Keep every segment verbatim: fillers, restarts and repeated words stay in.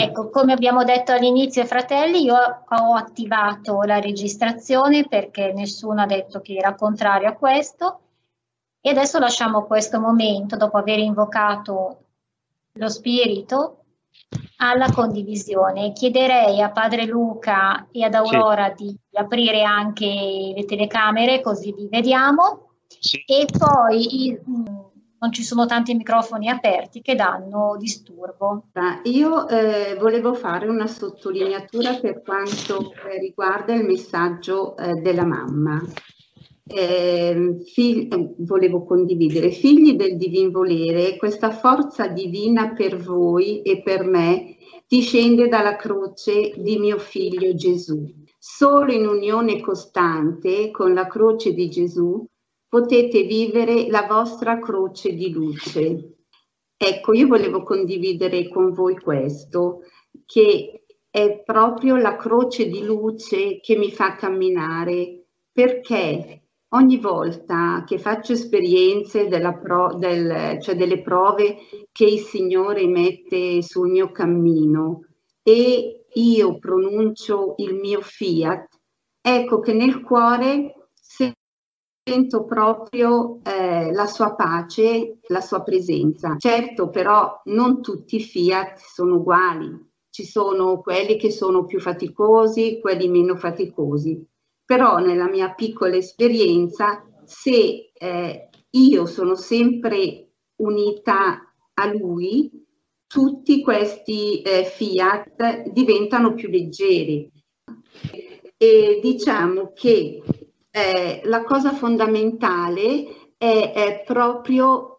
Ecco, come abbiamo detto all'inizio, fratelli, io ho attivato la registrazione perché nessuno ha detto che era contrario a questo e adesso lasciamo questo momento, dopo aver invocato lo spirito, alla condivisione. Chiederei a Padre Luca e ad Sì. Aurora di aprire anche le telecamere così vi vediamo. Sì. E poi non ci sono tanti microfoni aperti che danno disturbo. Io eh, volevo fare una sottolineatura per quanto eh, riguarda il messaggio eh, della mamma. Eh, fig- eh, volevo condividere, figli del divin volere, questa forza divina per voi e per me discende dalla croce di mio figlio Gesù. Solo in unione costante con la croce di Gesù potete vivere la vostra croce di luce. Ecco, io volevo condividere con voi questo, che è proprio la croce di luce che mi fa camminare, perché ogni volta che faccio esperienze della pro, del, cioè delle prove che il Signore mette sul mio cammino e io pronuncio il mio fiat, ecco che nel cuore sento proprio eh, la sua pace, la sua presenza. Certo, però non tutti i fiat sono uguali, ci sono quelli che sono più faticosi, quelli meno faticosi, però nella mia piccola esperienza, se eh, io sono sempre unita a lui, tutti questi eh, fiat diventano più leggeri. E diciamo che Eh, la cosa fondamentale è, è proprio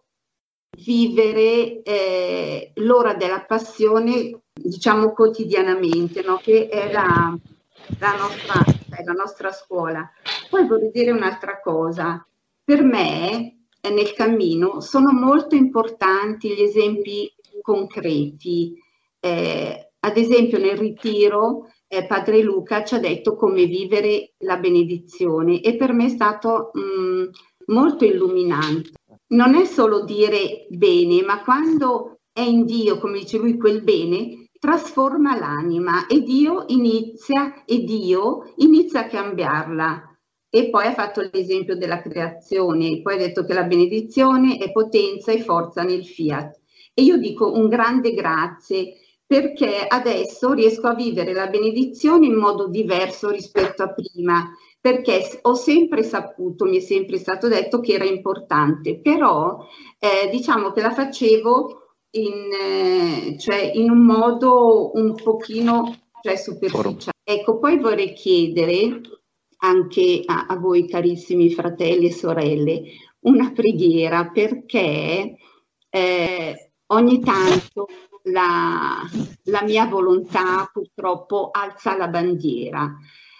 vivere eh, l'ora della passione, diciamo quotidianamente, no? Che è la, la, nostra, è la nostra scuola. Poi vorrei dire un'altra cosa. Per me, eh, nel cammino, sono molto importanti gli esempi concreti. Eh, ad esempio nel ritiro Eh, Padre Luca ci ha detto come vivere la benedizione e per me è stato mh, molto illuminante. Non è solo dire bene, ma quando è in Dio, come dice lui, quel bene trasforma l'anima e Dio inizia, e Dio inizia a cambiarla. E poi ha fatto l'esempio della creazione, poi ha detto che la benedizione è potenza e forza nel fiat. E io dico un grande grazie, perché adesso riesco a vivere la benedizione in modo diverso rispetto a prima, perché ho sempre saputo, mi è sempre stato detto che era importante, però eh, diciamo che la facevo in, eh, cioè in un modo un pochino cioè, superficiale. Ecco, poi vorrei chiedere anche a, a voi carissimi fratelli e sorelle una preghiera, perché eh, ogni tanto La, la mia volontà purtroppo alza la bandiera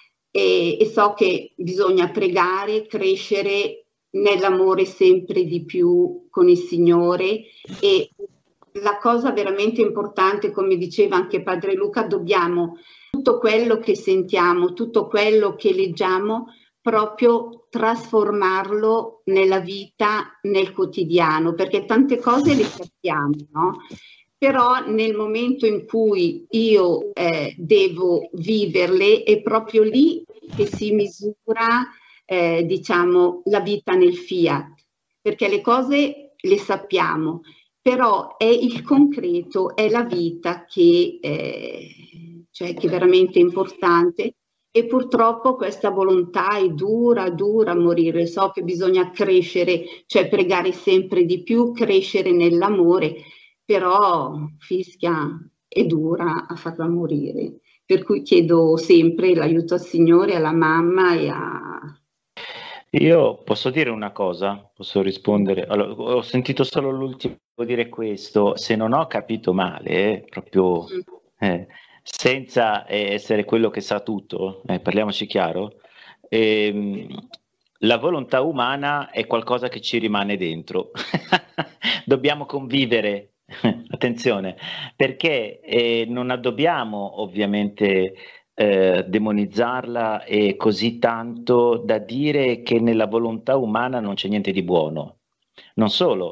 e, e so che bisogna pregare, crescere nell'amore sempre di più con il Signore e la cosa veramente importante, come diceva anche Padre Luca, dobbiamo tutto quello che sentiamo, tutto quello che leggiamo, proprio trasformarlo nella vita, nel quotidiano, perché tante cose le sappiamo, no? Però nel momento in cui io eh, devo viverle è proprio lì che si misura eh, diciamo la vita nel fiat, perché le cose le sappiamo, però è il concreto, è la vita che, eh, cioè, che è veramente importante e purtroppo questa volontà è dura, dura a morire. So che bisogna crescere, cioè pregare sempre di più, crescere nell'amore, però fischia e dura a farla morire. Per cui chiedo sempre l'aiuto al Signore, alla mamma e a... Io posso dire una cosa? Posso rispondere? Allora, ho sentito solo l'ultimo dire questo, se non ho capito male, eh, proprio eh, senza essere quello che sa tutto, eh, parliamoci chiaro, ehm, la volontà umana è qualcosa che ci rimane dentro. Dobbiamo convivere, attenzione, perché eh, non dobbiamo ovviamente eh, demonizzarla e così tanto da dire che nella volontà umana non c'è niente di buono. Non solo,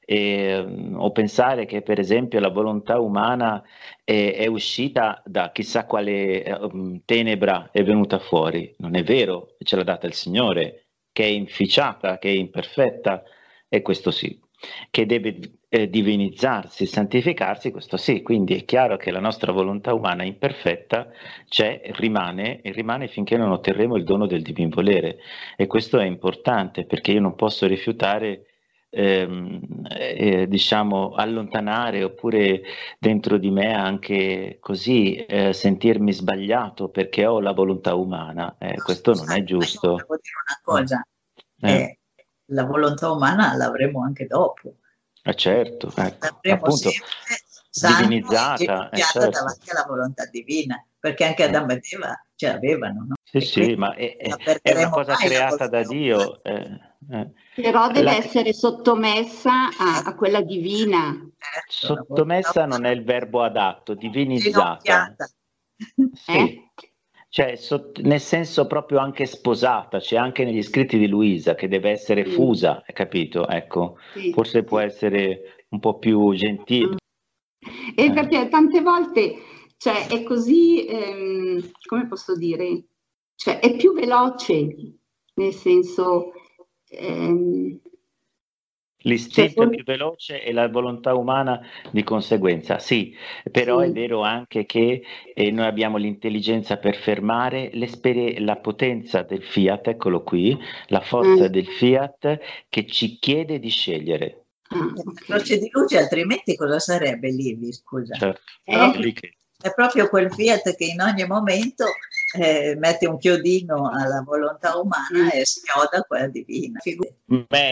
E, um, o pensare che per esempio la volontà umana è, è uscita da chissà quale um, tenebra è venuta fuori. Non è vero, ce l'ha data il Signore, che è inficiata, che è imperfetta, e questo sì, che deve eh, divinizzarsi, santificarsi, questo sì. Quindi è chiaro che la nostra volontà umana imperfetta c'è, rimane, e rimane finché non otterremo il dono del divin volere, e questo è importante, perché io non posso rifiutare Ehm, eh, diciamo allontanare, oppure dentro di me anche così eh, sentirmi sbagliato perché ho la volontà umana. Eh, questo non è giusto. Devo dire una cosa, eh. eh, la volontà umana l'avremo anche dopo. Eh, certo, ecco, l'avremo appunto, sempre divinizzata, eh, certo. davanti alla volontà divina, perché anche Adamo e Eva ce l'avevano, no? Sì, sì, ma è, è, è una cosa creata da Dio. Eh, eh. Però deve La... essere sottomessa a, a quella divina. Sottomessa non è il verbo adatto, divinizzata. Sì. Eh? Cioè, sott- nel senso proprio anche sposata, c'è anche negli scritti di Luisa che deve essere fusa, hai capito? Ecco, sì, forse sì. può essere un po' più gentile. E perché tante volte, cioè, è così, ehm, come posso dire, cioè, è più veloce, nel senso... Ehm, L'istinto cioè, è più veloce e la volontà umana di conseguenza, sì, però sì. è vero anche che eh, noi abbiamo l'intelligenza per fermare la potenza del fiat, eccolo qui, la forza Mm. del fiat che ci chiede di scegliere. Ah, okay. Croce di luce, altrimenti cosa sarebbe lì, scusa? Certo. Eh? È proprio quel fiat che in ogni momento eh, mette un chiodino alla volontà umana mm. e schioda quella divina. Beh.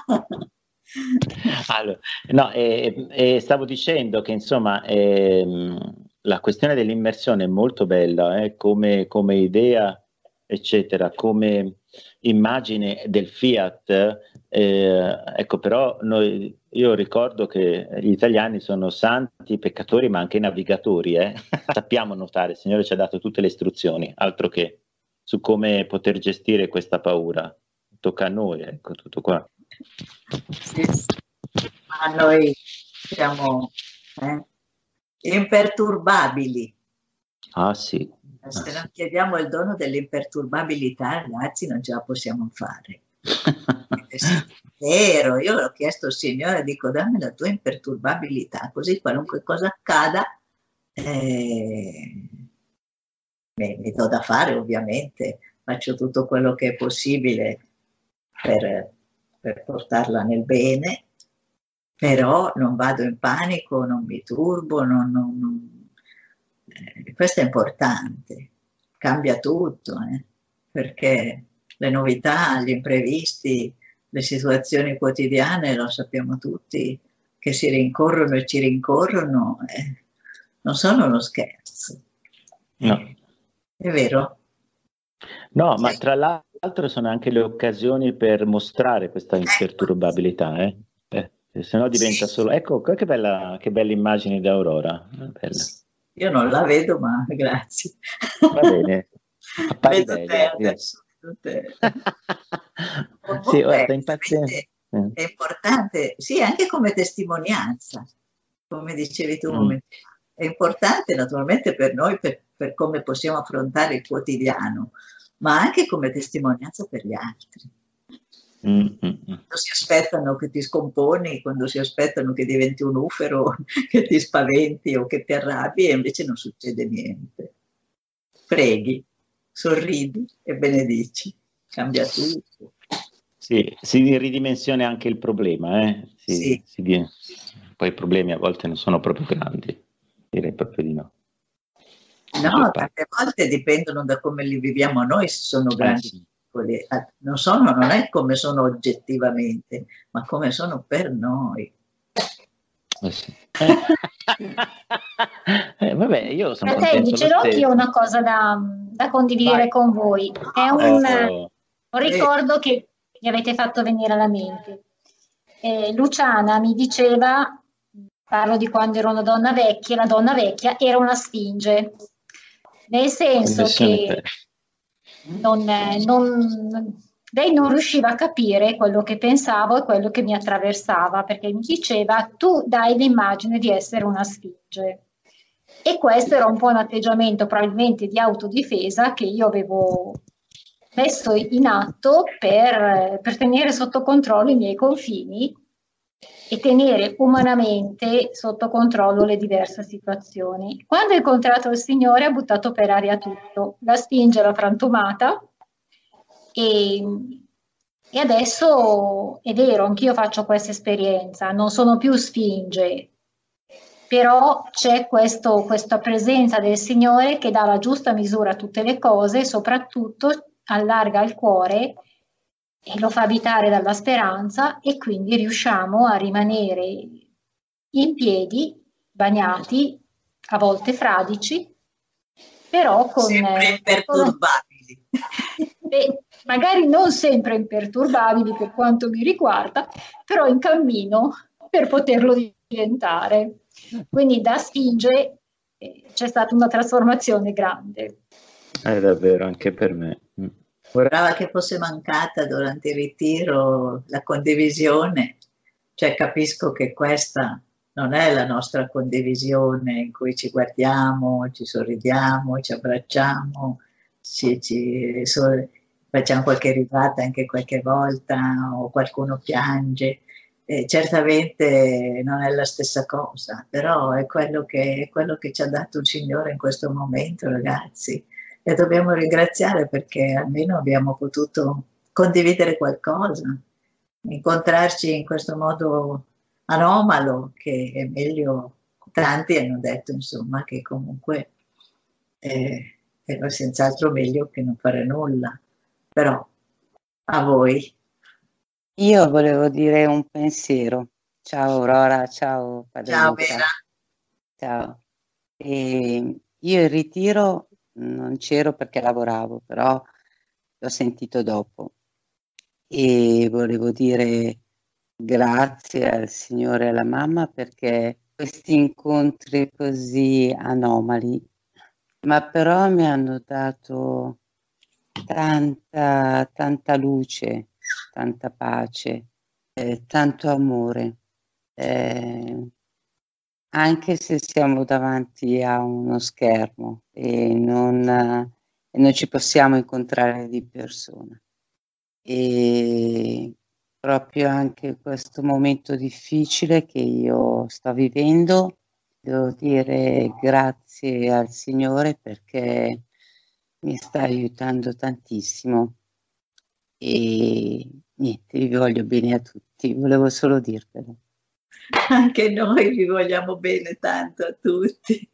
Allora, no, eh, eh, stavo dicendo che insomma eh, la questione dell'immersione è molto bella eh, come, come idea, eccetera, come immagine del fiat. Eh, ecco, però noi, io ricordo che gli italiani sono santi peccatori, ma anche navigatori. Eh? Sappiamo nuotare, il Signore ci ha dato tutte le istruzioni, altro che su come poter gestire questa paura. Tocca a noi, ecco, tutto qua. Sì, ma noi siamo eh, imperturbabili. Ah sì. Se ah, non sì. chiediamo il dono dell'imperturbabilità, ragazzi, non ce la possiamo fare. È vero, io l'ho chiesto al Signore, dico dammi la tua imperturbabilità, così qualunque cosa accada eh, mi, mi do da fare, ovviamente, faccio tutto quello che è possibile per, per portarla nel bene, però non vado in panico, non mi turbo, non, non, non, eh, questo è importante, cambia tutto, eh, perché le novità, gli imprevisti, le situazioni quotidiane, lo sappiamo tutti, che si rincorrono e ci rincorrono, eh, non sono uno scherzo. No. Eh, è vero? No, ma tra l'altro sono anche le occasioni per mostrare questa imperturbabilità, eh? Eh, se no diventa solo... Ecco, che bella, che bella immagine di Aurora. Bella. Io non la vedo, ma grazie. Va bene. Appari Vedo bene, te adesso. Vedo te. Sì, ora sta impazzendo. È importante, sì, anche come testimonianza, come dicevi tu. Mm. È importante naturalmente per noi, per, per come possiamo affrontare il quotidiano, ma anche come testimonianza per gli altri. Mm, mm, mm. Quando si aspettano che ti scomponi, quando si aspettano che diventi un ufero, che ti spaventi o che ti arrabbi, e invece non succede niente. Preghi, sorridi e benedici, cambia tutto. Sì, si ridimensiona anche il problema, eh? si, sì. Si di... Poi i problemi a volte non sono proprio grandi, direi proprio di no. No, tante volte dipendono da come li viviamo noi, se sono grandi. Eh, sì. Non sono, non è come sono oggettivamente, ma come sono per noi. Eh sì. eh, vabbè, io sono Fratelli, ce l'ho anch'io una cosa da, da condividere Vai. con voi. È un, oh. un ricordo che mi avete fatto venire alla mente. Eh, Luciana mi diceva, parlo di quando ero una donna vecchia, la donna vecchia era una sfinge, nel senso che non, non, lei non riusciva a capire quello che pensavo e quello che mi attraversava, perché mi diceva: tu dai l'immagine di essere una sfinge. E questo era un po' un atteggiamento probabilmente di autodifesa che io avevo messo in atto per, per tenere sotto controllo i miei confini e tenere umanamente sotto controllo le diverse situazioni. Quando ho incontrato il Signore ha buttato per aria tutto, la Sfinge l'ha frantumata e, e adesso è vero, anch'io faccio questa esperienza, non sono più Sfinge, però c'è questo, questa presenza del Signore che dà la giusta misura a tutte le cose e soprattutto allarga il cuore e lo fa abitare dalla speranza, e quindi riusciamo a rimanere in piedi, bagnati, a volte fradici, però con... Sempre imperturbabili. Beh, magari non sempre imperturbabili per quanto mi riguarda, però in cammino per poterlo diventare. Quindi da Sfinge eh, c'è stata una trasformazione grande. È davvero, anche per me. Sembrava che fosse mancata durante il ritiro la condivisione, cioè capisco che questa non è la nostra condivisione in cui ci guardiamo, ci sorridiamo, ci abbracciamo, ci, ci so, facciamo qualche risata anche qualche volta o qualcuno piange. Eh, certamente non è la stessa cosa, però è quello che, è quello che ci ha dato il Signore in questo momento, ragazzi. E dobbiamo ringraziare perché almeno abbiamo potuto condividere qualcosa, incontrarci in questo modo anomalo, che è meglio. Tanti hanno detto insomma che comunque eh, era senz'altro meglio che non fare nulla, però a voi. Io volevo dire un pensiero. Ciao Aurora, ciao Padre Ciao Luca. Vera. Ciao. E io il ritiro non c'ero perché lavoravo, però l'ho sentito dopo e volevo dire grazie al Signore e alla mamma perché questi incontri così anomali, ma però mi hanno dato tanta, tanta luce, tanta pace, eh, tanto amore, eh, anche se siamo davanti a uno schermo e non, e non ci possiamo incontrare di persona. E proprio anche questo momento difficile che io sto vivendo, devo dire grazie al Signore perché mi sta aiutando tantissimo e niente, vi voglio bene a tutti, volevo solo dirvelo. Anche noi vi vogliamo bene tanto a tutti.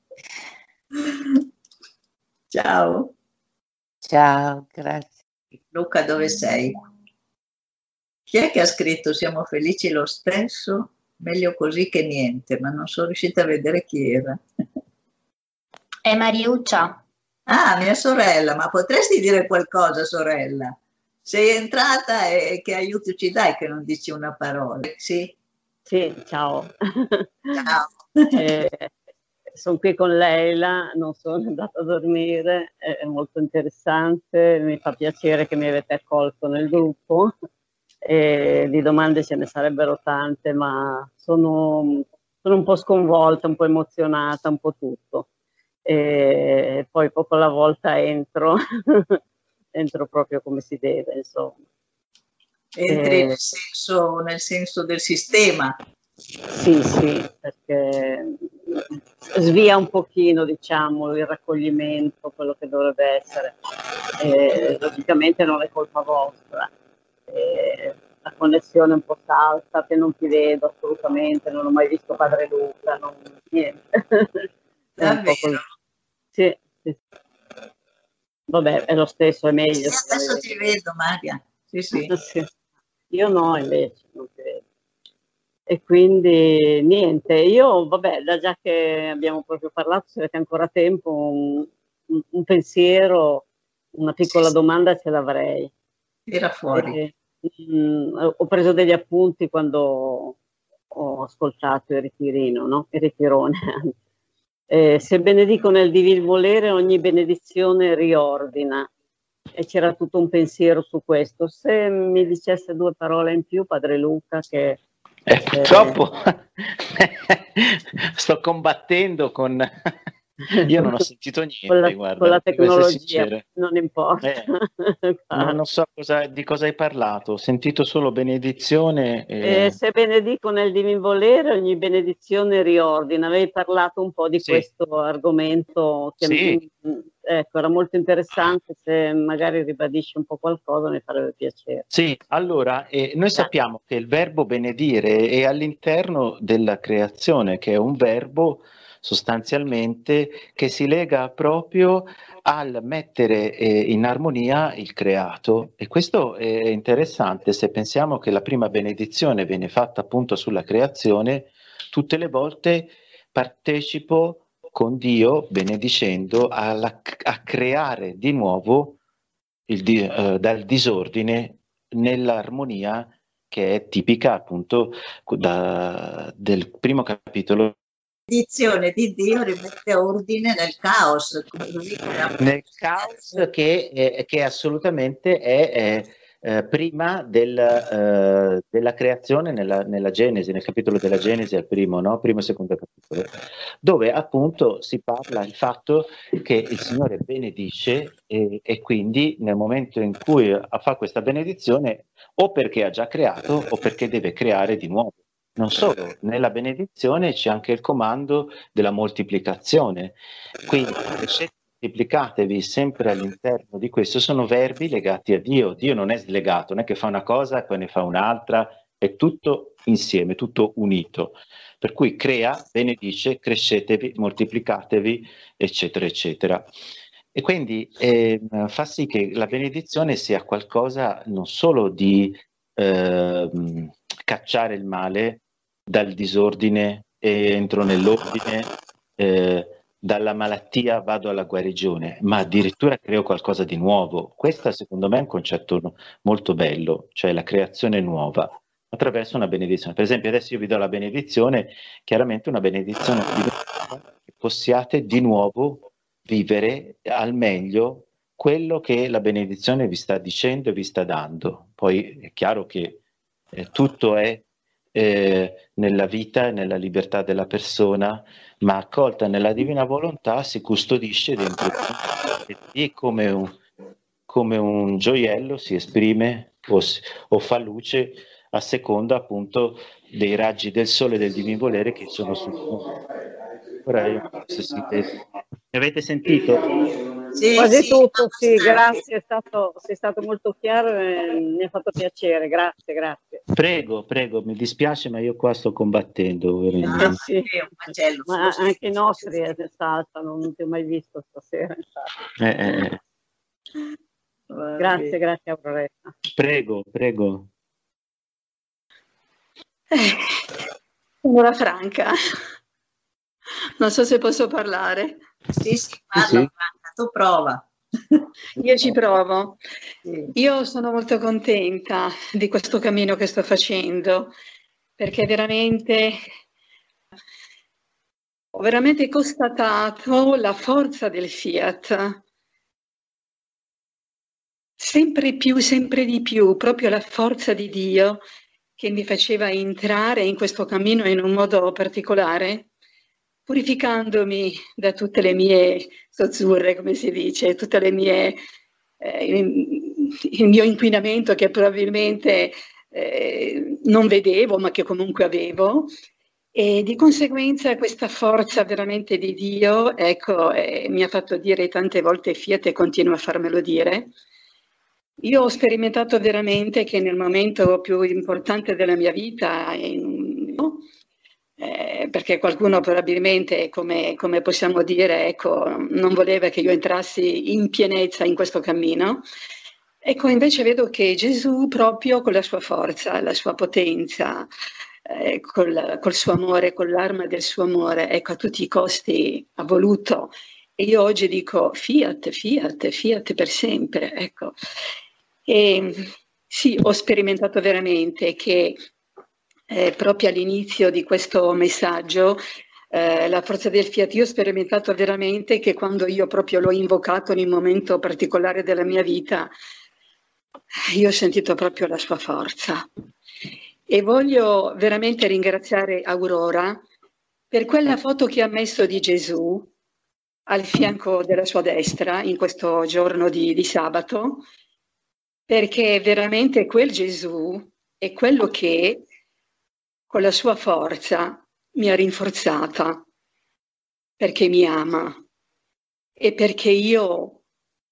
Ciao. Ciao, grazie. Luca, dove sei? Chi è che ha scritto siamo felici lo stesso? Meglio così che niente, ma non sono riuscita a vedere chi era. È Mariuccia. Ah, mia sorella, ma potresti dire qualcosa, sorella? Sei entrata e che aiuto ci dai che non dici una parola? Sì? Sì, ciao. Ciao. Eh, sono qui con Leila, non sono andata a dormire, è molto interessante, mi fa piacere che mi avete accolto nel gruppo. E di domande ce ne sarebbero tante, ma sono, sono un po' sconvolta, un po' emozionata, un po' tutto. E poi poco alla volta entro, entro proprio come si deve, insomma. Entri e... nel, senso, nel senso del sistema. Sì, sì, perché svia un pochino, diciamo, il raccoglimento, quello che dovrebbe essere. E, logicamente non è colpa vostra. E la connessione è un po' salta, che non ti vedo assolutamente, non ho mai visto Padre Luca, non, niente. È un po' così. Sì, sì. Vabbè, è lo stesso, è meglio. Sì, adesso ti vedo, Maria. Sì, sì. Sì. Io no, invece, non ti vedo. E quindi niente, io vabbè, da già che abbiamo proprio parlato, se avete ancora tempo, un, un, un pensiero, una piccola sì, domanda ce l'avrei. Tira fuori. E, mh, ho preso degli appunti quando ho ascoltato il ritirino, no? Il ritirone. Eh, se benedico nel divin volere, ogni benedizione riordina. e c'era tutto un pensiero su questo. Se mi dicesse due parole in più, padre Luca, che eh, purtroppo sto combattendo con io non ho sentito niente, con la, guarda, con la tecnologia, sincero. non importa. Eh, non, non so cosa, di cosa hai parlato, ho sentito solo benedizione. E... Eh, se benedico nel divin volere, ogni benedizione riordina. Avevi parlato un po' di sì. questo argomento che sì. mh, ecco, era molto interessante, se magari ribadisci un po' qualcosa mi farebbe piacere. Sì, allora, eh, noi sappiamo che il verbo benedire è all'interno della creazione, che è un verbo sostanzialmente che si lega proprio al mettere eh, in armonia il creato, e questo è interessante se pensiamo che la prima benedizione viene fatta appunto sulla creazione. Tutte le volte partecipo con Dio benedicendo alla, a creare di nuovo il, uh, dal disordine nell'armonia che è tipica appunto da, del primo capitolo. La benedizione di Dio rimette ordine nel caos. Nel caos che, è, che assolutamente è, è eh, prima del, eh, della creazione nella, nella Genesi, nel capitolo della Genesi al primo, no? Primo e secondo capitolo, dove appunto si parla del fatto che il Signore benedice e, e quindi nel momento in cui fa questa benedizione o perché ha già creato o perché deve creare di nuovo. Non solo, nella benedizione c'è anche il comando della moltiplicazione, quindi moltiplicatevi sempre all'interno di questo, sono verbi legati a Dio. Dio non è slegato, non è che fa una cosa e poi ne fa un'altra, è tutto insieme, tutto unito. Per cui crea, benedice, crescetevi, moltiplicatevi, eccetera, eccetera. E quindi eh, fa sì che la benedizione sia qualcosa non solo di eh, cacciare il male dal disordine e entro nell'ordine, eh, dalla malattia vado alla guarigione, ma addirittura creo qualcosa di nuovo. Questo secondo me è un concetto molto bello, cioè la creazione nuova attraverso una benedizione. Per esempio adesso io vi do la benedizione, chiaramente una benedizione che possiate di nuovo vivere al meglio quello che la benedizione vi sta dicendo e vi sta dando. Poi è chiaro che eh, tutto è eh, nella vita e nella libertà della persona, ma accolta nella divina volontà si custodisce dentro di te e come un, come un gioiello si esprime o, o fa luce a seconda appunto dei raggi del sole e del divin volere che sono sul mondo. Ora io non so se siete... Mi avete sentito? Sì, quasi sì, tutto, sì, grazie, è stato, sei stato molto chiaro e mi ha fatto piacere, grazie, grazie. Prego, prego, mi dispiace ma io qua sto combattendo. Eh, sì, ma anche i nostri saltano, non ti ho mai visto stasera. Eh, eh. Grazie, grazie Auroretta. Prego, prego. Eh, signora Franca, non so se posso parlare. Sì, sì, parla sì, sì. Franca, tu prova. Io ci provo. Io sono molto contenta di questo cammino che sto facendo, perché veramente ho veramente constatato la forza del Fiat. Sempre più, sempre di più, proprio la forza di Dio che mi faceva entrare in questo cammino in un modo particolare, purificandomi da tutte le mie zozzurre, come si dice, tutte le mie, eh, il mio inquinamento che probabilmente eh, non vedevo, ma che comunque avevo, e di conseguenza questa forza veramente di Dio, ecco, eh, mi ha fatto dire tante volte Fiat e continua a farmelo dire. Io ho sperimentato veramente che nel momento più importante della mia vita, no? eh, perché qualcuno probabilmente, come, come possiamo dire, ecco, non voleva che io entrassi in pienezza in questo cammino, ecco invece vedo che Gesù proprio con la sua forza, la sua potenza, eh, col, col suo amore, con l'arma del suo amore, ecco a tutti i costi ha voluto. E io oggi dico Fiat, Fiat, Fiat per sempre, ecco. E sì, ho sperimentato veramente che eh, proprio all'inizio di questo messaggio eh, la forza del fiat. Io ho sperimentato veramente che quando io proprio l'ho invocato in un momento particolare della mia vita, io ho sentito proprio la sua forza. E voglio veramente ringraziare Aurora per quella foto che ha messo di Gesù al fianco della sua destra in questo giorno di, di sabato, perché veramente quel Gesù è quello che con la sua forza mi ha rinforzata, perché mi ama e perché io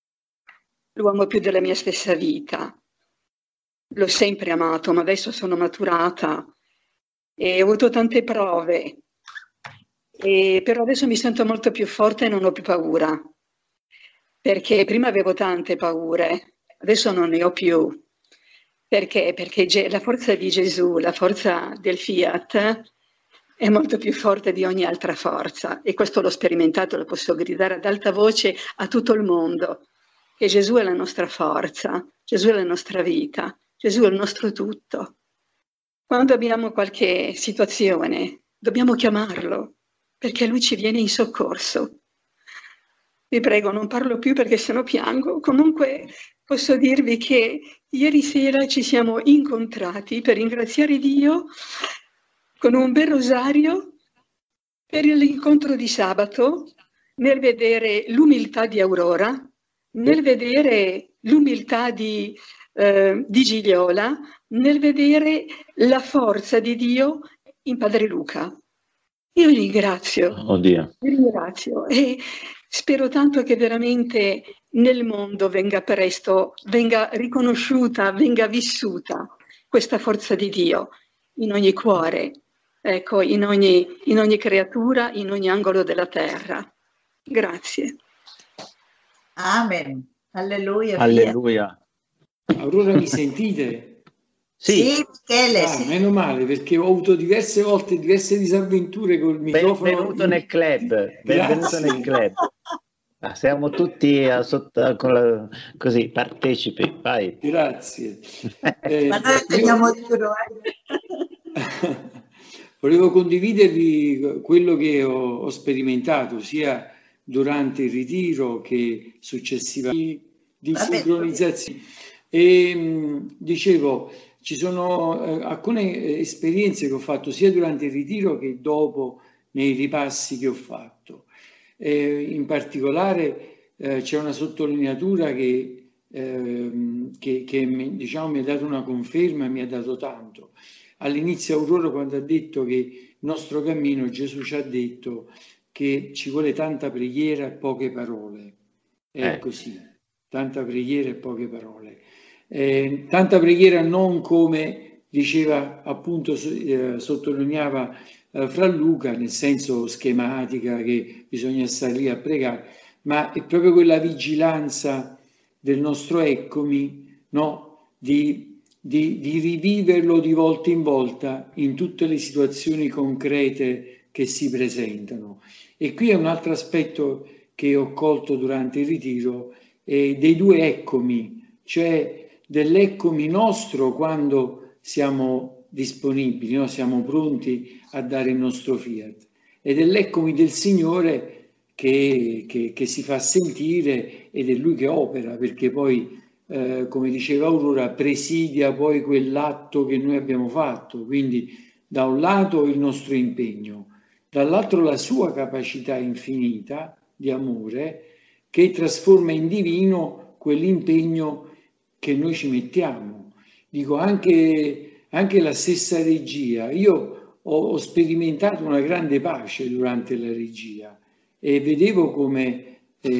lo amo più della mia stessa vita. L'ho sempre amato, ma adesso sono maturata e ho avuto tante prove, e però adesso mi sento molto più forte e non ho più paura, perché prima avevo tante paure, adesso non ne ho più. Perché? Perché la forza di Gesù, la forza del fiat è molto più forte di ogni altra forza, e questo l'ho sperimentato, lo posso gridare ad alta voce a tutto il mondo, che Gesù è la nostra forza, Gesù è la nostra vita, Gesù è il nostro tutto. Quando abbiamo qualche situazione, dobbiamo chiamarlo, perché Lui ci viene in soccorso. Vi prego, non parlo più perché sennò piango. Comunque posso dirvi che ieri sera ci siamo incontrati per ringraziare Dio con un bel rosario per l'incontro di sabato, nel vedere l'umiltà di Aurora, nel vedere l'umiltà di, eh, di Gigliola, nel vedere la forza di Dio in Padre Luca. Io vi ringrazio, Oddio. vi ringrazio e spero tanto che veramente nel mondo venga presto, venga riconosciuta, venga vissuta questa forza di Dio in ogni cuore, ecco, in ogni, in ogni creatura, in ogni angolo della terra. Grazie. Amen. Alleluia. Alleluia. Aurora, mi sentite? Sì, Sì, Michele, Ah, sì. meno male, perché ho avuto diverse volte diverse disavventure col microfono. benvenuto nel club, benvenuto Grazie. nel club. Ah, siamo tutti a sotto, con la, così, partecipi, vai. Grazie. Eh, Ma noi teniamo duro, eh. Volevo condividervi quello che ho, ho sperimentato sia durante il ritiro che successivamente di Vabbè, sincronizzazione. E mh, dicevo, ci sono eh, alcune esperienze che ho fatto sia durante il ritiro che dopo nei ripassi che ho fatto. Eh, in particolare eh, c'è una sottolineatura che, eh, che, che mi, diciamo, mi ha dato una conferma, mi ha dato tanto. All'inizio Aurora, quando ha detto che il nostro cammino, Gesù ci ha detto che ci vuole tanta preghiera e poche parole. È Eh. così, tanta preghiera e poche parole. Eh, tanta preghiera non come diceva appunto, eh, sottolineava eh, Fra Luca, nel senso schematica che bisogna stare lì a pregare, ma è proprio quella vigilanza del nostro eccomi, no? Di, di, di riviverlo di volta in volta in tutte le situazioni concrete che si presentano. E qui è un altro aspetto che ho colto durante il ritiro, eh, dei due eccomi, cioè dell'eccomi nostro quando siamo disponibili, no? Siamo pronti a dare il nostro fiat, e dell'eccomi del Signore che, che, che si fa sentire, ed è Lui che opera, perché poi, eh, come diceva Aurora, presidia poi quell'atto che noi abbiamo fatto. Quindi da un lato il nostro impegno, dall'altro la sua capacità infinita di amore che trasforma in divino quell'impegno che noi ci mettiamo. Dico, anche, anche la stessa regia, io ho, ho sperimentato una grande pace durante la regia e vedevo come,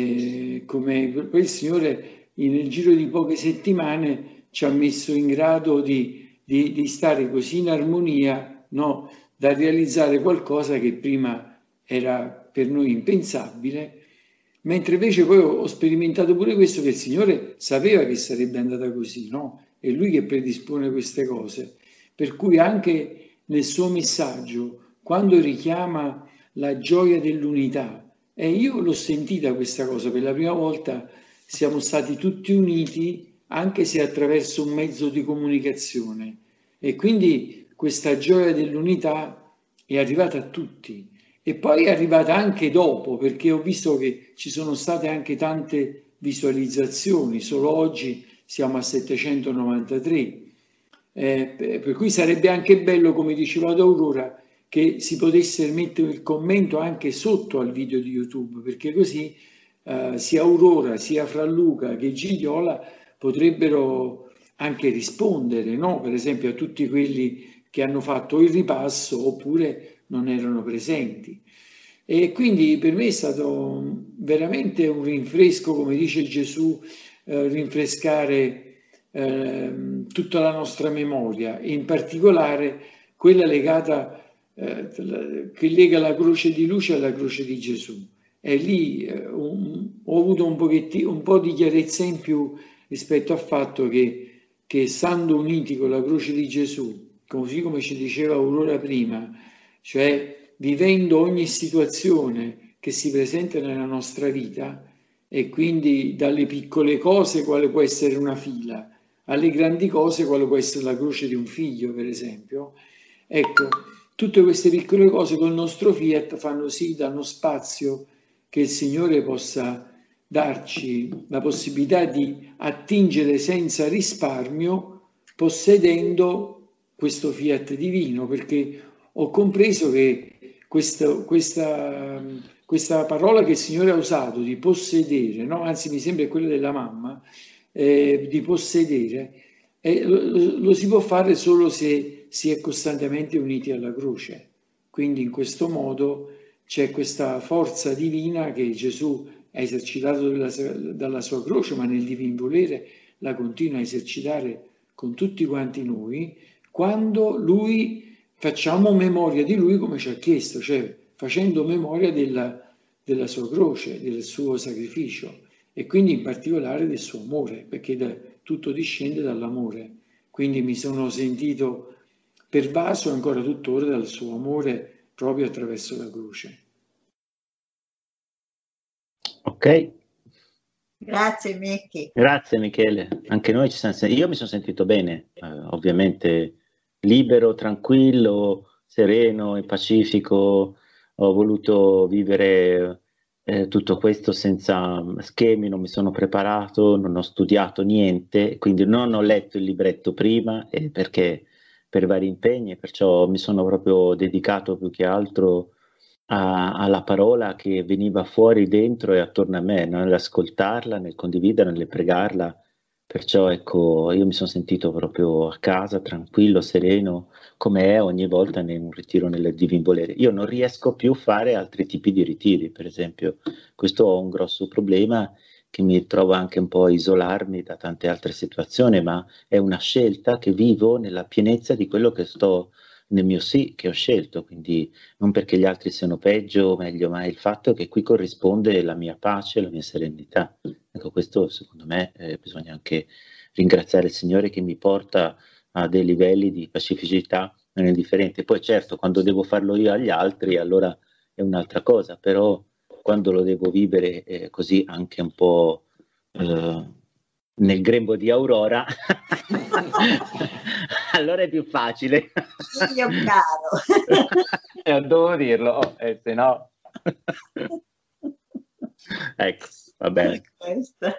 eh, come quel Signore nel giro di poche settimane ci ha messo in grado di, di, di stare così in armonia, no? Da realizzare qualcosa che prima era per noi impensabile. Mentre invece poi ho sperimentato pure questo, che il Signore sapeva che sarebbe andata così, no? È Lui che predispone queste cose. Per cui anche nel suo messaggio, quando richiama la gioia dell'unità, e io l'ho sentita questa cosa, per la prima volta siamo stati tutti uniti, anche se attraverso un mezzo di comunicazione. E quindi questa gioia dell'unità è arrivata a tutti. e poi è arrivata anche dopo, perché ho visto che ci sono state anche tante visualizzazioni, solo oggi siamo a settecentonovantatré, eh, per cui sarebbe anche bello, come diceva ad Aurora, che si potesse mettere il commento anche sotto al video di YouTube, perché così eh, sia Aurora, sia Fra Luca che Gigiola potrebbero anche rispondere, no? Per esempio a tutti quelli che hanno fatto il ripasso oppure non erano presenti. E quindi per me è stato veramente un rinfresco, come dice Gesù, eh, rinfrescare eh, tutta la nostra memoria, e in particolare quella legata, eh, che lega la croce di luce alla croce di Gesù. E lì eh, un, ho avuto un, pochettino, un po' di chiarezza in più rispetto al fatto che, che stando uniti con la croce di Gesù, così come ci diceva Aurora prima, cioè vivendo ogni situazione che si presenta nella nostra vita, e quindi dalle piccole cose quale può essere una fila, alle grandi cose quale può essere la croce di un figlio, per esempio. Ecco, tutte queste piccole cose col nostro Fiat fanno sì, danno spazio che il Signore possa darci la possibilità di attingere senza risparmio, possedendo questo Fiat divino, perché ho compreso che questa, questa, questa parola che il Signore ha usato di possedere, no? Anzi mi sembra quella della mamma, eh, di possedere, eh, lo, lo si può fare solo se si è costantemente uniti alla croce. Quindi in questo modo c'è questa forza divina che Gesù ha esercitato dalla, dalla sua croce, ma nel divin volere la continua a esercitare con tutti quanti noi, quando Lui facciamo memoria di Lui come ci ha chiesto, cioè facendo memoria della, della sua croce, del suo sacrificio, e quindi in particolare del suo amore, perché da, tutto discende dall'amore. Quindi mi sono sentito pervaso ancora tuttora dal suo amore proprio attraverso la croce. Ok. Grazie Micchi. Grazie Michele. Anche noi ci siamo sentiti, io mi sono sentito bene, eh, ovviamente libero, tranquillo, sereno e pacifico. Ho voluto vivere eh, tutto questo senza schemi, non mi sono preparato, non ho studiato niente, quindi non ho letto il libretto prima, eh, perché per vari impegni, perciò mi sono proprio dedicato più che altro a, alla parola che veniva fuori dentro e attorno a me, no? Nell'ascoltarla, nel condividerla, nel pregarla. Perciò ecco, io mi sono sentito proprio a casa, tranquillo, sereno, come è ogni volta in un ritiro nel divin volere. Io non riesco più a fare altri tipi di ritiri, per esempio. Questo ho un grosso problema che mi trovo anche un po' a isolarmi da tante altre situazioni, ma è una scelta che vivo nella pienezza di quello che sto nel mio sì che ho scelto, quindi non perché gli altri siano peggio o meglio, ma è il fatto che qui corrisponde la mia pace, la mia serenità. Ecco, questo secondo me eh, bisogna anche ringraziare il Signore che mi porta a dei livelli di pacificità non indifferenti. Poi certo, quando devo farlo io agli altri, allora è un'altra cosa, però quando lo devo vivere eh, così anche un po' eh, nel grembo di Aurora, allora è più facile. Figlio caro. eh, devo dirlo, oh, eh, se no... ecco, va bene. Questa.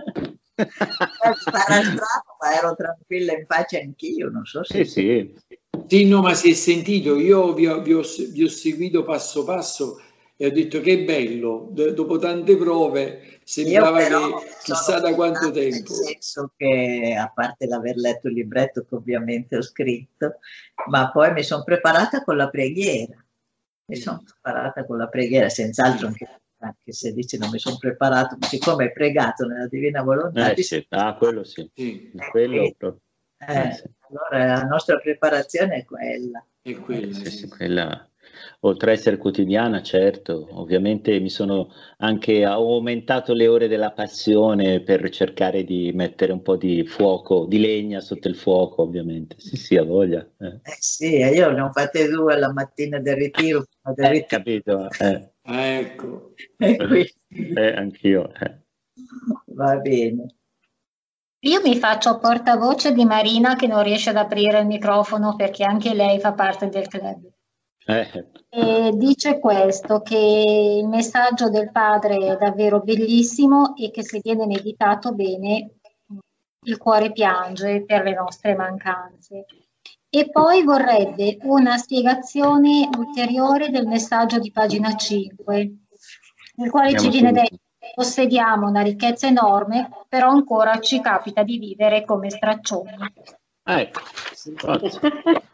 Sarà strano, ma ero tranquilla in pace anch'io, non so se... Sì, sì. Sì, no, ma si è sentito, io vi ho, vi ho, vi ho seguito passo passo e ho detto che bello, D- dopo tante prove sembrava che chissà da quanto tempo. Nel senso che, a parte l'aver letto il libretto che ovviamente ho scritto, ma poi mi sono preparata con la preghiera, mi sono preparata con la preghiera, senz'altro anche, anche se dice non mi sono preparato, siccome hai pregato nella Divina Volontà. Eh, sì. Ah, quello sì, sì. quello eh, proprio. Eh, Eh, sì. Allora la nostra preparazione è quella. È quella, Sì, sì. sì, quella, oltre a essere quotidiana, certo, ovviamente mi sono anche ho aumentato le ore della passione per cercare di mettere un po' di fuoco, di legna sotto il fuoco, ovviamente. Sì, sì, ha voglia. Eh. Eh sì, io ne ho fatte due la mattina del ritiro. Del Eh, ritiro. capito? Eh. Ah, ecco. E quindi... eh, anch'io. Eh. Va bene. Io mi faccio portavoce di Marina che non riesce ad aprire il microfono perché anche lei fa parte del club. Eh. E dice questo, che il messaggio del padre è davvero bellissimo e che se viene meditato bene il cuore piange per le nostre mancanze. E poi vorrebbe una spiegazione ulteriore del messaggio di pagina cinque, nel quale Andiamo ci viene subito. detto che possediamo una ricchezza enorme, però ancora ci capita di vivere come straccioni. Ah, ecco, forza.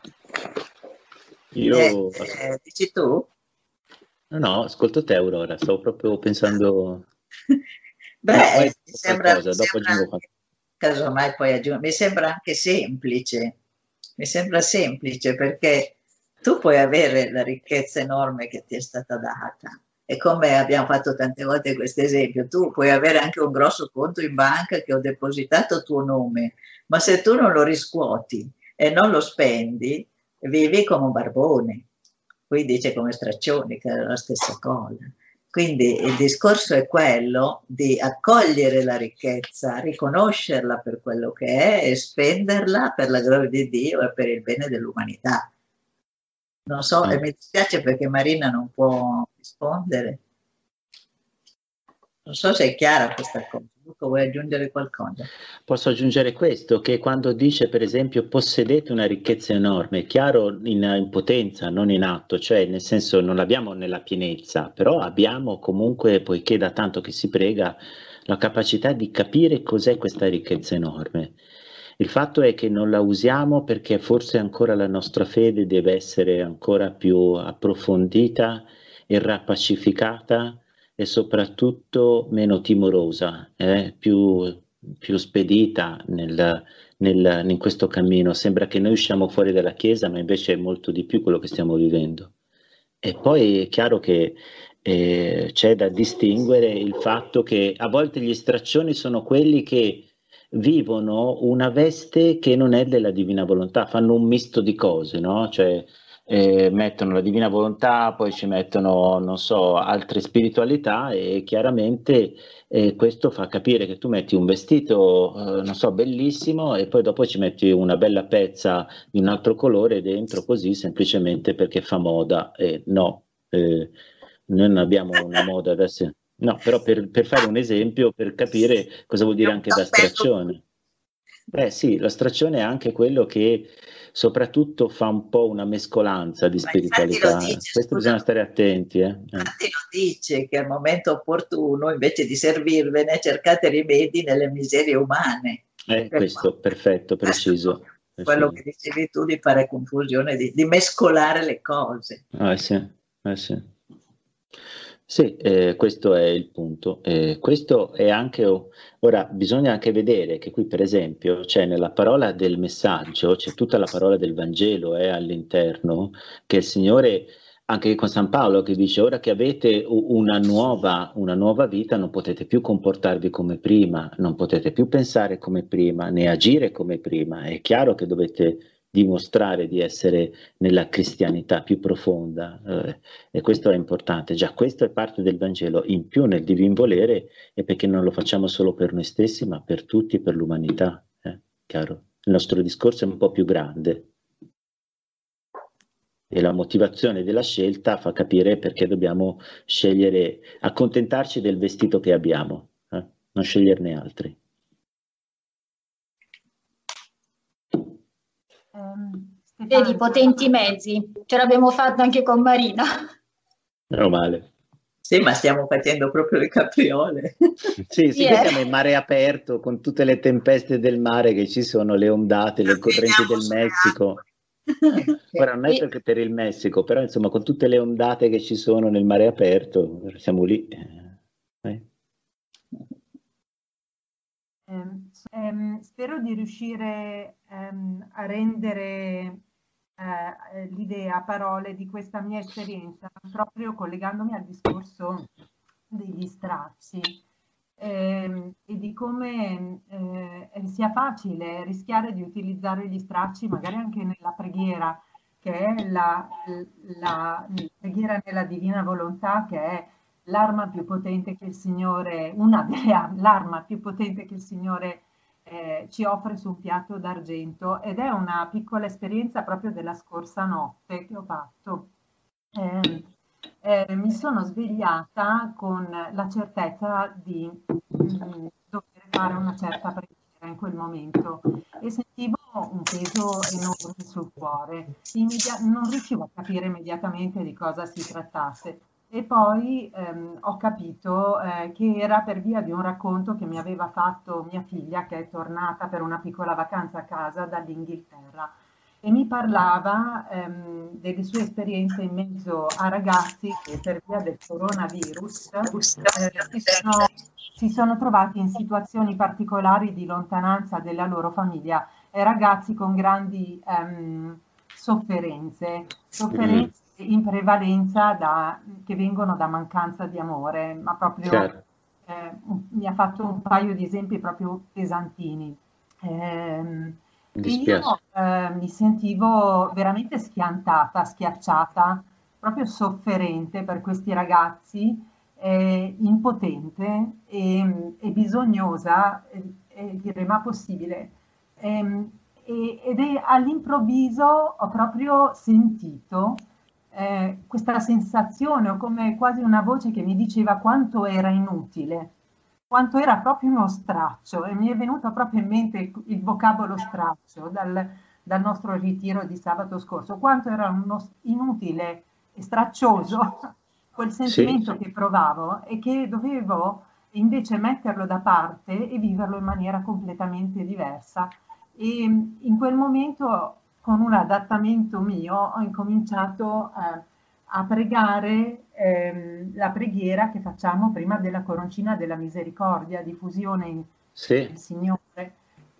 Io Eh, eh, dici tu? no, no, ascolto te Aurora, stavo proprio pensando. Beh, No, vai mi dopo sembra, mi qualcosa, dopo sembra aggiungo anche, qualcosa. casomai poi aggiungo, mi sembra anche semplice, mi sembra semplice perché tu puoi avere la ricchezza enorme che ti è stata data. E come abbiamo fatto tante volte questo esempio, tu puoi avere anche un grosso conto in banca che ho depositato a tuo nome, ma se tu non lo riscuoti e non lo spendi, vivi come un barbone. Qui dice come straccioni, che è la stessa cosa. Quindi il discorso è quello di accogliere la ricchezza, riconoscerla per quello che è e spenderla per la gloria di Dio e per il bene dell'umanità. Non so, e mi dispiace perché Marina non può rispondere. Non so se è chiara questa cosa. Luca, vuoi aggiungere qualcosa? Posso aggiungere questo, che quando dice per esempio possedete una ricchezza enorme, è chiaro in, in potenza, non in atto, cioè nel senso non l'abbiamo nella pienezza, però abbiamo comunque, poiché da tanto che si prega, la capacità di capire cos'è questa ricchezza enorme. Il fatto è che non la usiamo perché forse ancora la nostra fede deve essere ancora più approfondita e rapacificata e soprattutto meno timorosa, eh? più, più spedita nel, nel, in questo cammino. Sembra che noi usciamo fuori dalla Chiesa, ma invece è molto di più quello che stiamo vivendo. E poi è chiaro che eh, c'è da distinguere il fatto che a volte gli straccioni sono quelli che vivono una veste che non è della divina volontà, fanno un misto di cose, no? Cioè, eh, mettono la divina volontà, poi ci mettono, non so, altre spiritualità e chiaramente eh, questo fa capire che tu metti un vestito, eh, non so, bellissimo e poi dopo ci metti una bella pezza di un altro colore dentro così semplicemente perché fa moda. Eh, no, eh, noi non abbiamo una moda adesso. No, però per, per fare un esempio, per capire cosa vuol È dire un anche da cappello. straccione. Beh sì, la straccione è anche quello che soprattutto fa un po' una mescolanza di Ma infatti lo spiritualità. dice, Questo scusa, bisogna stare attenti. Eh. Eh. infatti lo dice che al momento opportuno, invece di servirvene, cercate rimedi nelle miserie umane. Eh, Per questo, perfetto, questo è preciso. quello preciso. che dicevi tu di fare confusione, di, di mescolare le cose. Ah, sì, eh, sì. Sì, eh, questo è il punto. Eh, questo è anche, ora bisogna anche vedere che qui per esempio c'è nella parola del messaggio, c'è tutta la parola del Vangelo eh, all'interno, che il Signore, anche con San Paolo che dice ora che avete u- una nuova, una nuova vita non potete più comportarvi come prima, non potete più pensare come prima, né agire come prima. È chiaro che dovete dimostrare di essere nella cristianità più profonda. Eh, e questo è importante, già questo è parte del Vangelo, in più nel divin volere è perché non lo facciamo solo per noi stessi, ma per tutti, per l'umanità, eh? Chiaro? Il nostro discorso è un po' più grande e la motivazione della scelta fa capire perché dobbiamo scegliere, accontentarci del vestito che abbiamo, eh? Non sceglierne altri. Um, Vedi, potenti mezzi, ce l'abbiamo fatto anche con Marina. Meno male. Sì, ma stiamo facendo proprio le capriole. Sì, sì, Yeah. qui siamo in mare aperto con tutte le tempeste del mare che ci sono, le ondate, le correnti del Messico. Ora non è perché per il Messico, però insomma con tutte le ondate che ci sono nel mare aperto, siamo lì. Eh. Eh, ehm, spero di riuscire ehm, a rendere eh, l'idea a parole di questa mia esperienza, proprio collegandomi al discorso degli stracci ehm, e di come eh, sia facile rischiare di utilizzare gli stracci magari anche nella preghiera, che è la, la, la preghiera nella divina volontà, che è l'arma più potente che il Signore, una delle armi, l'arma più potente che il Signore eh, ci offre su un piatto d'argento, ed è una piccola esperienza proprio della scorsa notte che ho fatto. eh, eh, mi sono svegliata con la certezza di mh, dover fare una certa preghiera in quel momento e sentivo un peso enorme sul cuore. Immedia- non riuscivo a capire immediatamente di cosa si trattasse. E poi ehm, ho capito eh, che era per via di un racconto che mi aveva fatto mia figlia, che è tornata per una piccola vacanza a casa dall'Inghilterra, e mi parlava ehm, delle sue esperienze in mezzo a ragazzi che per via del coronavirus eh, si sono, si sono trovati in situazioni particolari di lontananza della loro famiglia, e ragazzi con grandi ehm, sofferenze, sofferenze in prevalenza da, che vengono da mancanza di amore, ma proprio Certo. eh, mi ha fatto un paio di esempi proprio pesantini. Ehm, Mi e io dispiace. eh, mi sentivo veramente schiantata, schiacciata, proprio sofferente per questi ragazzi, eh, impotente e, e bisognosa, e, e dire ma possibile. Ehm, e- ed è all'improvviso ho proprio sentito eh, questa sensazione, o come quasi una voce che mi diceva quanto era inutile, quanto era proprio uno straccio, e mi è venuto proprio in mente il, il vocabolo straccio dal, dal nostro ritiro di sabato scorso, quanto era uno s- inutile e straccioso quel Sì, sentimento che provavo e che dovevo invece metterlo da parte e viverlo in maniera completamente diversa. E in quel momento, con un adattamento mio, ho incominciato eh, a pregare ehm, la preghiera che facciamo prima della coroncina della misericordia, diffusione in sì, il Signore.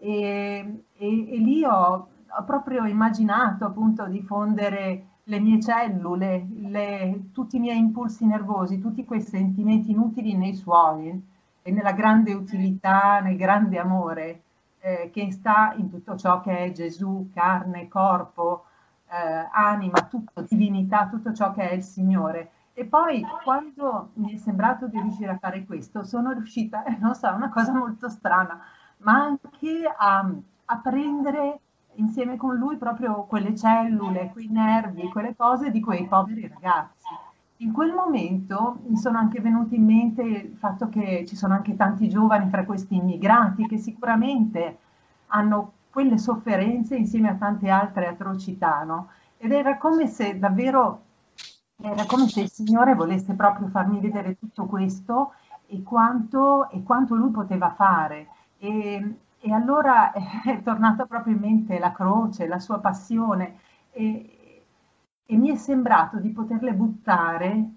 E, e- e lì ho, ho proprio immaginato appunto di fondere le mie cellule, le- tutti i miei impulsi nervosi, tutti quei sentimenti inutili nei suoi e nella grande utilità, nel grande amore eh, che sta in tutto ciò che è Gesù, carne, corpo, eh, anima, tutto, divinità, tutto ciò che è il Signore. E poi quando mi è sembrato di riuscire a fare questo, sono riuscita, eh, non so, è una cosa molto strana, ma anche a, a prendere insieme con lui proprio quelle cellule, quei nervi, quelle cose di quei poveri ragazzi. In quel momento mi sono anche venuti in mente il fatto che ci sono anche tanti giovani fra questi immigrati che sicuramente hanno quelle sofferenze insieme a tante altre atrocità, no? Ed era come se davvero, era come se il Signore volesse proprio farmi vedere tutto questo e quanto, e quanto lui poteva fare. E, e allora è tornata proprio in mente la croce, la sua passione, e, e mi è sembrato di poterle buttare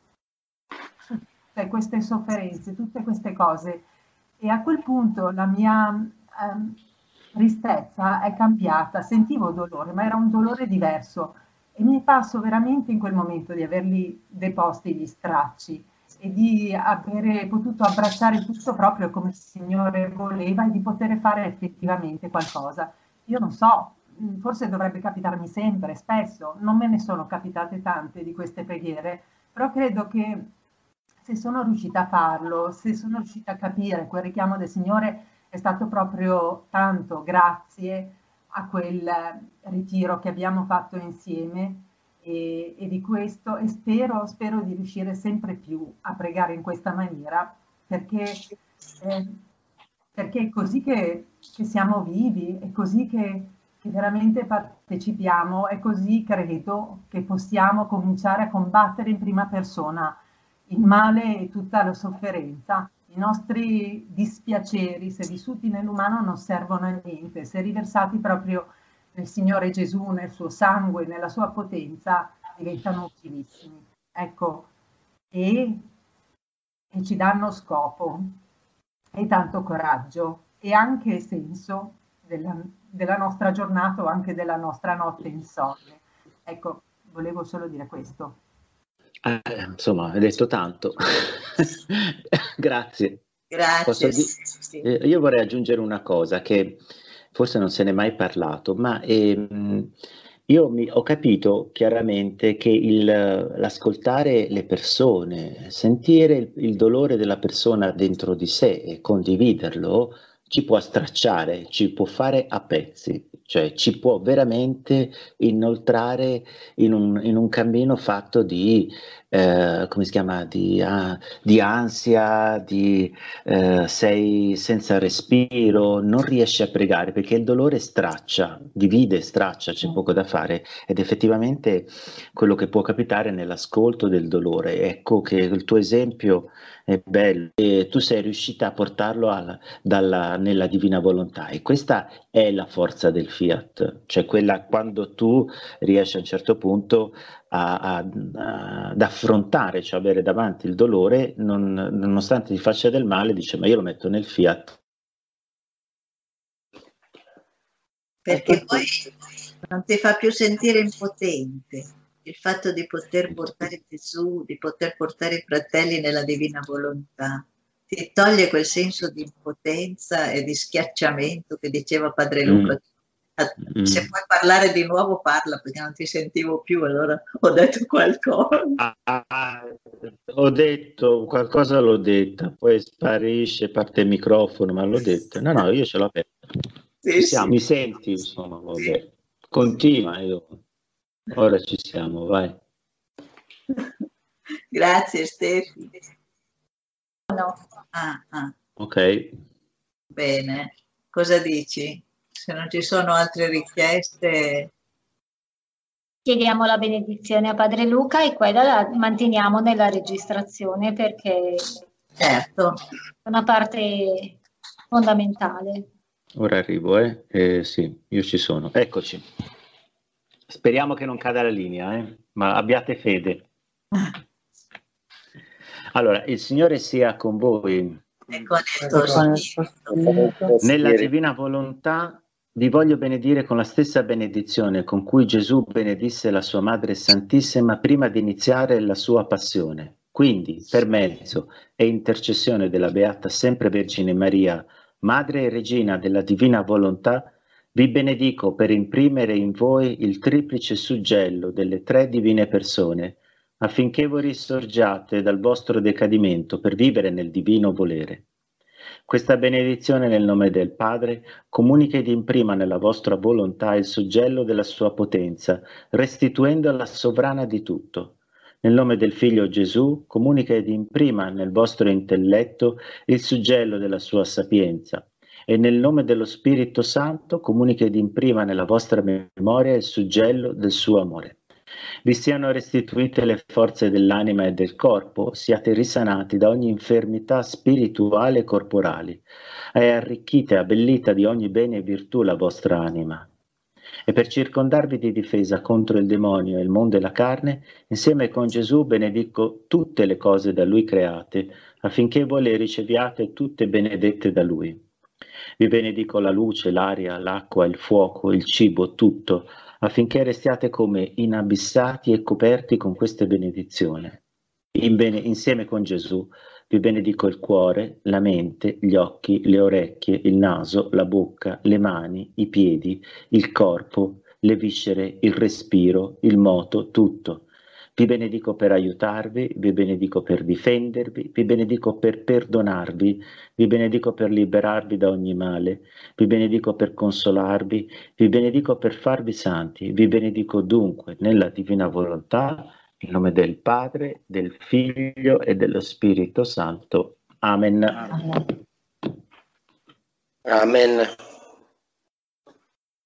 su tutte queste sofferenze, tutte queste cose. E a quel punto la mia ehm, tristezza è cambiata, sentivo dolore, ma era un dolore diverso. E mi passo veramente in quel momento di averli deposti gli stracci e di avere potuto abbracciare tutto proprio come il Signore voleva e di poter fare effettivamente qualcosa. Io non so, mh, forse dovrebbe capitarmi sempre, spesso, non me ne sono capitate tante di queste preghiere, però credo che se sono riuscita a farlo, se sono riuscita a capire quel richiamo del Signore, è stato proprio tanto grazie a quel ritiro che abbiamo fatto insieme e, e di questo, e spero, spero di riuscire sempre più a pregare in questa maniera, perché, eh, perché è così che, che siamo vivi, è così che, che veramente partecipiamo, è così credo che possiamo cominciare a combattere in prima persona il male e tutta la sofferenza. I nostri dispiaceri, se vissuti nell'umano, non servono a niente, se riversati proprio nel Signore Gesù, nel suo sangue, nella sua potenza, diventano utilissimi. Ecco, e, e ci danno scopo e tanto coraggio e anche senso della, della nostra giornata o anche della nostra notte insonne. Ecco, volevo solo dire questo. Eh, insomma, hai detto tanto. Grazie. Posso Grazie. di- Sì. eh, io vorrei aggiungere una cosa che forse non se n'è mai parlato, ma ehm, io mi- ho capito chiaramente che il- l'ascoltare le persone, sentire il, il dolore della persona dentro di sé e condividerlo ci può stracciare, ci può fare a pezzi, cioè ci può veramente inoltrare in un, in un cammino fatto di, eh, come si chiama, di, ah, di ansia, di eh, sei senza respiro, non riesci a pregare perché il dolore straccia, divide, straccia, c'è poco da fare ed effettivamente quello che può capitare nell'ascolto del dolore. Ecco che il tuo esempio è bello e tu sei riuscita a portarlo alla, dalla, nella divina volontà e questa è la forza del Fiat, cioè quella quando tu riesci a un certo punto a, a, a, ad affrontare, cioè avere davanti il dolore, non, nonostante ti faccia del male, dice ma io lo metto nel Fiat. Perché poi non ti fa più sentire impotente. Il fatto di poter portare Gesù, di poter portare i fratelli nella divina volontà, ti toglie quel senso di impotenza e di schiacciamento che diceva Padre Luca. Mm. Se puoi parlare di nuovo parla perché non ti sentivo più, allora ho detto qualcosa. Ah, ah, ho detto qualcosa, l'ho detta, poi sparisce, parte il microfono, ma l'ho detto. No, no, io ce l'ho aperta. Sì, ci siamo, sì. mi senti? Insomma, vabbè. Continua, io. Ora ci siamo, vai. Grazie Stefi. No. Ah, ah. Ok. Bene, cosa dici? Se non ci sono altre richieste... Chiediamo la benedizione a Padre Luca e quella la manteniamo nella registrazione perché certo. è una parte fondamentale. Ora arrivo, eh? eh sì, io ci sono. Eccoci. Speriamo che non cada la linea, eh? Ma abbiate fede. Allora, il Signore sia con voi. E con il tuo spirito. Nella divina volontà vi voglio benedire con la stessa benedizione con cui Gesù benedisse la sua Madre Santissima prima di iniziare la sua passione. Quindi, per mezzo e intercessione della Beata Sempre Vergine Maria, Madre e Regina della divina volontà, vi benedico per imprimere in voi il triplice suggello delle tre divine persone, affinché voi risorgiate dal vostro decadimento per vivere nel divino volere. Questa benedizione nel nome del Padre comunica ed imprima nella vostra volontà il suggello della sua potenza, restituendola sovrana di tutto. Nel nome del Figlio Gesù comunica ed imprima nel vostro intelletto il suggello della sua sapienza. E nel nome dello Spirito Santo comunica ed imprima nella vostra memoria il suggello del suo amore. Vi siano restituite le forze dell'anima e del corpo, siate risanati da ogni infermità spirituale e corporale, e arricchite e abbellita di ogni bene e virtù la vostra anima. E per circondarvi di difesa contro il demonio e il mondo e la carne, insieme con Gesù benedico tutte le cose da Lui create, affinché voi le riceviate tutte benedette da Lui. Vi benedico la luce, l'aria, l'acqua, il fuoco, il cibo, tutto, affinché restiate come inabissati e coperti con queste benedizioni. In bene, insieme con Gesù vi benedico il cuore, la mente, gli occhi, le orecchie, il naso, la bocca, le mani, i piedi, il corpo, le viscere, il respiro, il moto, tutto. Vi benedico per aiutarvi, vi benedico per difendervi, vi benedico per perdonarvi, vi benedico per liberarvi da ogni male, vi benedico per consolarvi, vi benedico per farvi santi, vi benedico dunque nella divina volontà, in nome del Padre, del Figlio e dello Spirito Santo. Amen. Amen.